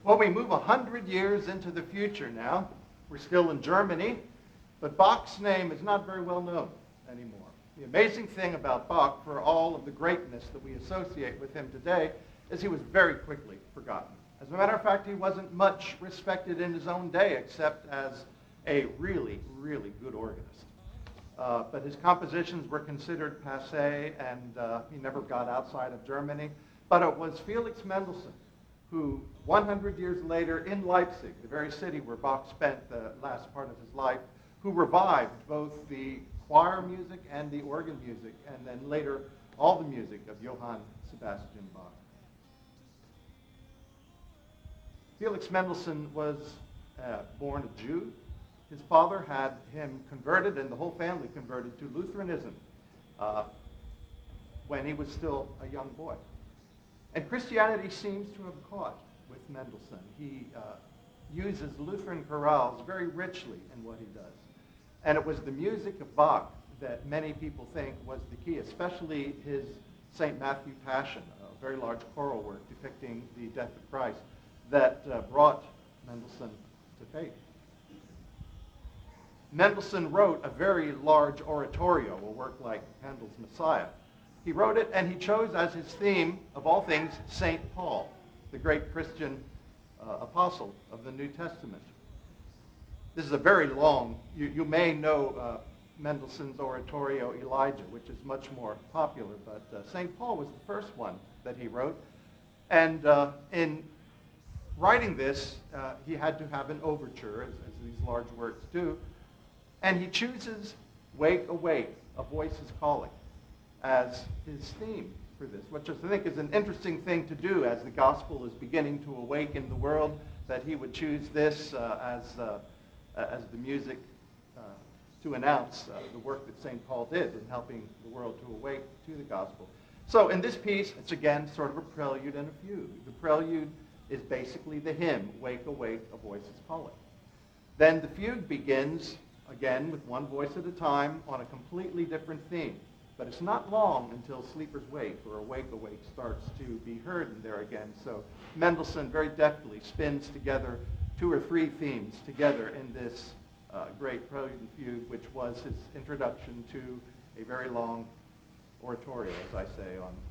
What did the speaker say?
Well, we move 100 years into the future now. We're still in Germany, but Bach's name is not very well known anymore. The amazing thing about Bach, for all of the greatness that we associate with him today, is he was very quickly forgotten. As a matter of fact, he wasn't much respected in his own day, except as a really, really good organist. But his compositions were considered passé, and he never got outside of Germany. But it was Felix Mendelssohn who, 100 years later in Leipzig, the very city where Bach spent the last part of his life, who revived both the choir music and the organ music, and then later all the music of Johann Sebastian Bach. Felix Mendelssohn was born a Jew. His father had him converted, and the whole family converted to Lutheranism when he was still a young boy. And Christianity seems to have caught with Mendelssohn. He uses Lutheran chorales very richly in what he does. And it was the music of Bach that many people think was the key, especially his St. Matthew Passion, a very large choral work depicting the death of Christ, that brought Mendelssohn to faith. Mendelssohn wrote a very large oratorio, a work like Handel's Messiah. He wrote it, and he chose as his theme, of all things, St. Paul, the great Christian apostle of the New Testament. This is a very long, you may know Mendelssohn's oratorio Elijah, which is much more popular, but St. Paul was the first one that he wrote. And in writing this, he had to have an overture, as these large works do, and he chooses Wake, Awake, a Voice is Calling, as his theme for this, which I think is an interesting thing to do as the gospel is beginning to awaken the world, that he would choose this as the music to announce the work that St. Paul did in helping the world to awake to the gospel. So in this piece, it's again sort of a prelude and a fugue. The prelude is basically the hymn, Wake, Awake, a Voice is Calling. Then the fugue begins, again, with one voice at a time on a completely different theme. But it's not long until Sleepers Wake, or Awake, Awake, starts to be heard in there again. So Mendelssohn very deftly spins together 2 or 3 themes together in this great prelude and fugue, which was his introduction to a very long oratorio, as I say, on